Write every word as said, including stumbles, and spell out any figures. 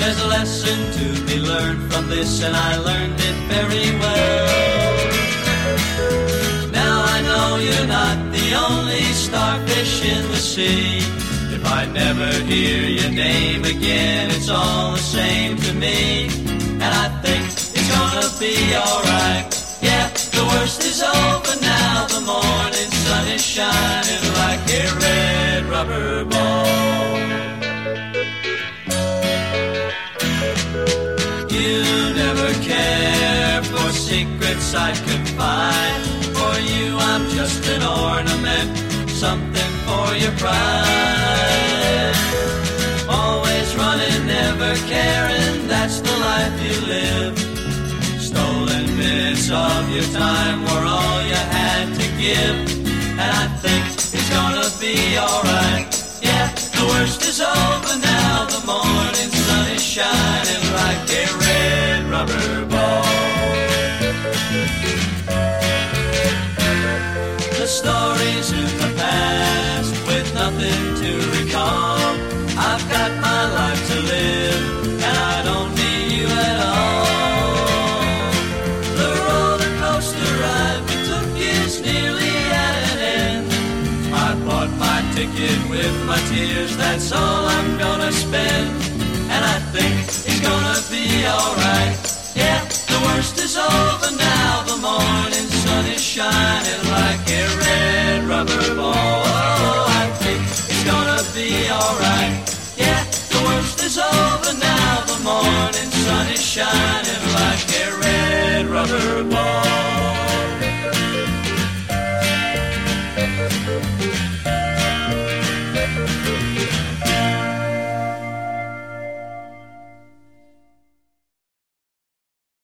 There's a lesson to be learned from this, and I learned it very well. Now I know you're not the only starfish in the sea. If I never hear your name again, it's all the same to me. And I think it's gonna be alright. Yeah, the worst is over now. The morning sun is shining like a red rubber ball. You never care for secrets I confide. For you I'm just an ornament, something for your pride. Always running, never caring, that's the life you live. Stolen minutes of your time were all you had to give. And I think it's gonna be alright. Yeah, the worst is over now. The morning sun is shining like a red rubber ball. The stories in the past with nothing to recall. I've got my life to live, and I don't need you at all. The roller coaster ride we took is nearly at an end. I bought my ticket with my tears, that's all I'm gonna spend. And I think it's gonna be alright. Yeah, the worst is over now. The morning sun is shining like a red rubber ball. Oh, I think it's gonna be alright. Yeah, the worst is over now. The morning sun is shining like a red rubber ball.